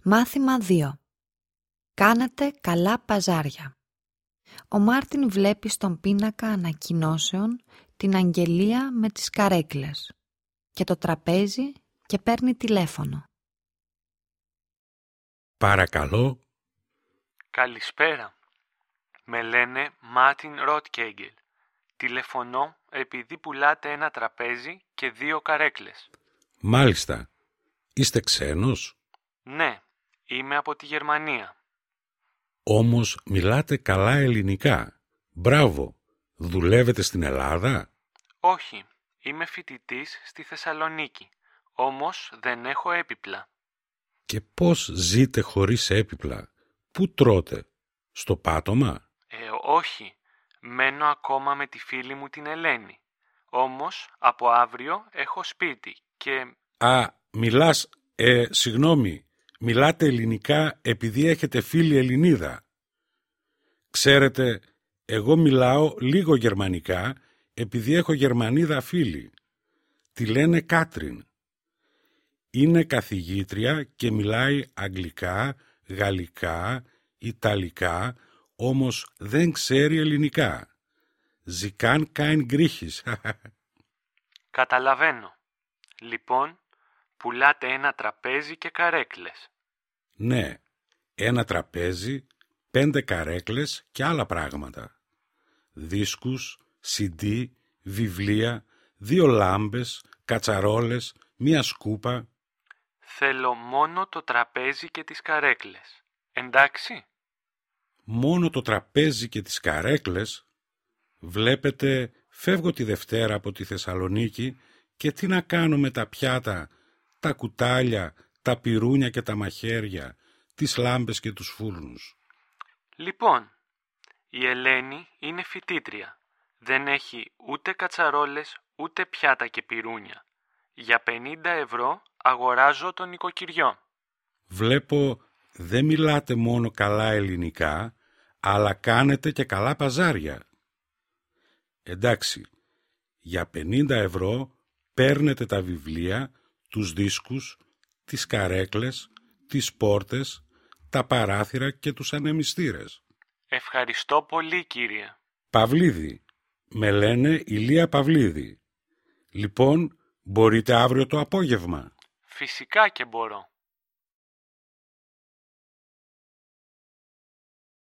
Μάθημα 2. Κάνετε καλά παζάρια. Ο Μάρτιν βλέπει στον πίνακα ανακοινώσεων την αγγελία με τις καρέκλες και το τραπέζι και παίρνει τηλέφωνο. Παρακαλώ. Καλησπέρα. Με λένε Μάρτιν Ρότκεγγελ. Τηλεφωνώ επειδή πουλάτε ένα τραπέζι και 2 καρέκλες. Μάλιστα. Είστε ξένος? Ναι, είμαι από τη Γερμανία. Όμως μιλάτε καλά ελληνικά. Μπράβο. Δουλεύετε στην Ελλάδα? Όχι, είμαι φοιτητής στη Θεσσαλονίκη. Όμως δεν έχω έπιπλα. Και πώς ζείτε χωρίς έπιπλα? Πού τρώτε? Στο πάτωμα? Όχι. Μένω ακόμα με τη φίλη μου την Ελένη. Όμως από αύριο έχω σπίτι και... Μιλάς... Συγγνώμη. Μιλάτε ελληνικά επειδή έχετε φίλη Ελληνίδα. Ξέρετε, εγώ μιλάω λίγο γερμανικά επειδή έχω Γερμανίδα φίλη. Τη λένε Κάτριν. Είναι καθηγήτρια και μιλάει αγγλικά, γαλλικά, ιταλικά, όμως δεν ξέρει ελληνικά. Sie kann kein Griechisch. Καταλαβαίνω. Λοιπόν, πουλάτε ένα τραπέζι και καρέκλες. Ναι, ένα τραπέζι, 5 καρέκλες και άλλα πράγματα. Δίσκους, CD, βιβλία, 2 λάμπες, κατσαρόλες, 1 σκούπα. Θέλω μόνο το τραπέζι και τις καρέκλες. Εντάξει? Μόνο το τραπέζι και τις καρέκλες? Βλέπετε, φεύγω τη Δευτέρα από τη Θεσσαλονίκη και τι να κάνω με τα πιάτα, τα κουτάλια, τα πυρούνια και τα μαχαίρια, τις λάμπες και τους φούρνους. Λοιπόν, η Ελένη είναι φοιτήτρια. Δεν έχει ούτε κατσαρόλες, ούτε πιάτα και πυρούνια. Για 50 ευρώ αγοράζω το νοικοκυριό. Βλέπω δεν μιλάτε μόνο καλά ελληνικά, αλλά κάνετε και καλά παζάρια. Εντάξει, για 50 ευρώ παίρνετε τα βιβλία, τους δίσκους, τις καρέκλες, τις πόρτες, τα παράθυρα και τους ανεμιστήρες. Ευχαριστώ πολύ, κύριε. Παυλίδη. Με λένε Ηλία Παυλίδη. Λοιπόν, μπορείτε αύριο το απόγευμα? Φυσικά και μπορώ.